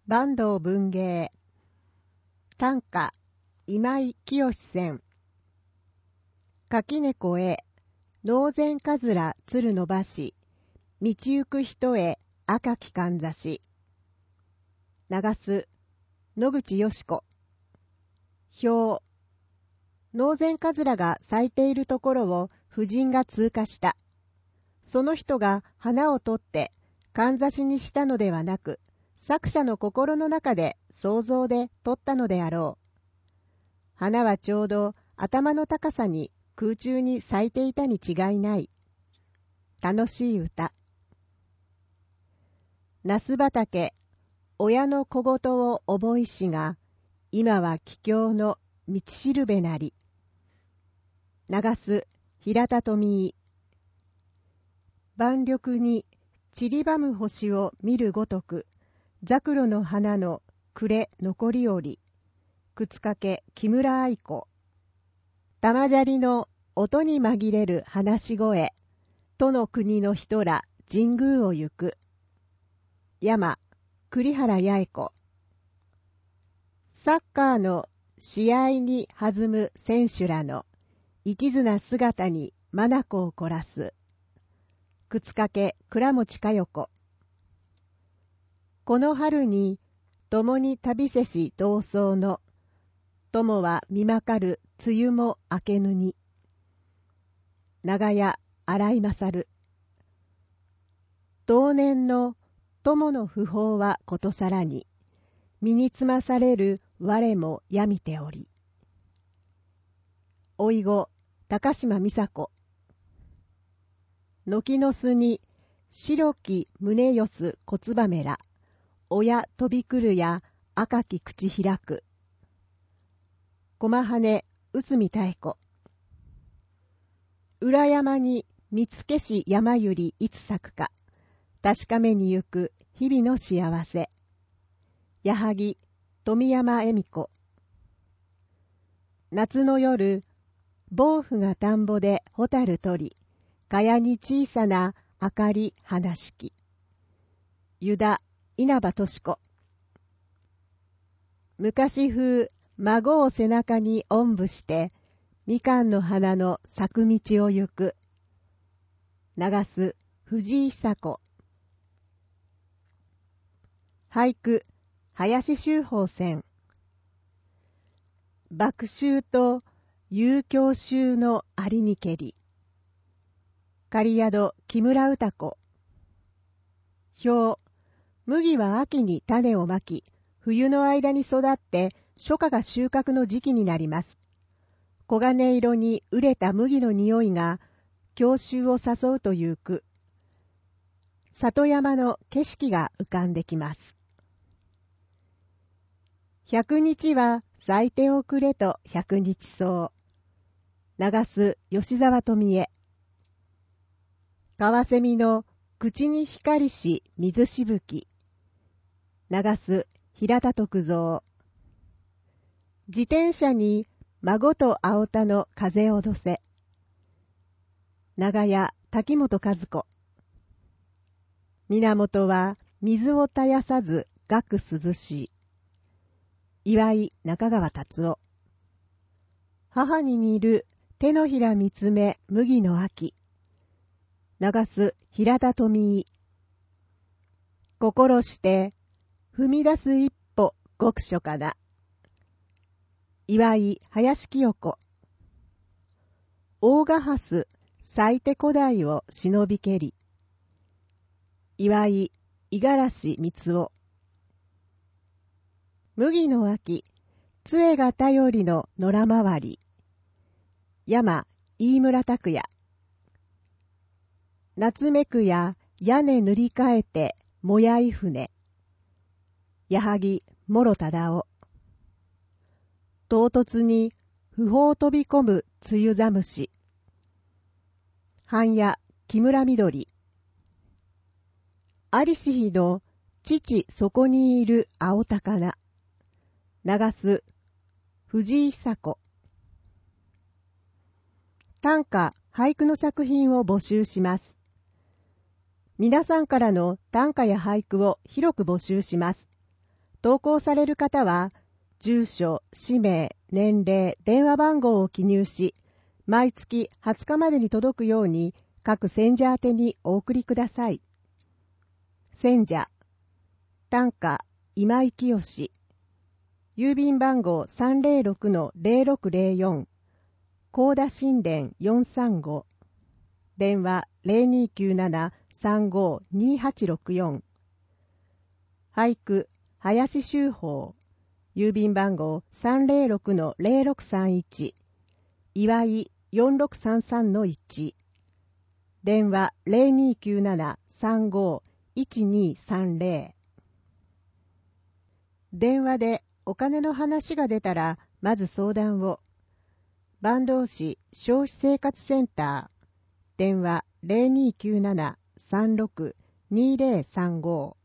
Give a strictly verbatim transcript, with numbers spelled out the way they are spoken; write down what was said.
坂東文芸短歌今井清選垣猫へ農前かずら鶴伸ばし道行く人へ赤きかんざし流す野口よし子表農前かずらが咲いているところを婦人が通過した。その人が花を取ってかんざしにしたのではなく、作者の心の中で想像で取ったのであろう。花はちょうど頭の高さに空中に咲いていたに違いない。楽しい歌。ナス畑、親の小言を覚いしが、今は帰郷の道しるべなり。流す平田富井。万緑に散りばむ星を見るごとく、ザクロの花の暮れ残りおり。靴掛木村愛子。玉砂利の音に紛れる話し声。都の国の人ら神宮を行く。山栗原八重子。サッカーの試合に弾む選手らの一途な姿に眼を凝らす。靴掛倉持佳代子。この春に共に旅せし同窓の友は見まかる梅雨も明けぬに。長屋新井勝。当年の友の訃報はことさらに身につまされる我もやみており。おいご高島美佐子。軒の巣に白き胸よす小つばめら、親飛び来るや赤き口開く。駒羽内海妙子。裏山に見つけし山ゆりいつ咲くか、確かめにゆく日々の幸せ。矢作富山恵美子。夏の夜、暴風が田んぼで蛍取り、かやに小さな明かり花式。湯田稲葉敏子。昔風孫を背中におんぶしてみかんの花の咲く道を行く。流す藤井久子。俳句林秀峰選。麦秋と遊興秋のありにけり。狩宿木村歌子。表麦は秋に種をまき、冬の間に育って初夏が収穫の時期になります。黄金色に熟れた麦の匂いが郷愁を誘うという句。里山の景色が浮かんできます。百日は咲いておくれと百日草。流す吉沢富江。カワセミの口に光し水しぶき。流す平田徳蔵。自転車に孫と青田の風をどせ。長屋滝本和子。源は水を絶やさず学涼しい。岩井中川達夫。母に似る手のひら見つめ麦の秋。流す平田富井。心して踏み出す一歩極初かな。岩井林清子。大賀ハス咲いて古代を忍びけり。岩井五十嵐光夫。麦の秋、杖が頼りの野良回り。山飯村拓也。夏めくや屋根塗り替えてもやい船。矢作諸忠夫。唐突に不法飛び込む梅雨寒し。半夜木村みどり。ありし日の父そこにいる青高菜。流す藤井久子。短歌俳句の作品を募集します。皆さんからの短歌や俳句を広く募集します。 投稿される方は、住所、氏名、年齢、電話番号を記入し、毎月はつかまでに届くように各選者宛てにお送りください。選者、短歌今井清、郵便番号 さんぜろろくのぜろろくぜろよん、高田新田よんさんご、電話 ゼロにきゅうななさんごにはちろくよん、俳句林秀峰、郵便番号 さんぜろろくのぜろろくさんいち、岩井よんろくさんさんのいち、電話 ゼロにきゅうななさんごいちにさんぜろ。電話でお金の話が出たらまず相談を。坂東市消費生活センター、電話 ゼロにきゅうななさんろくにぜろさんご。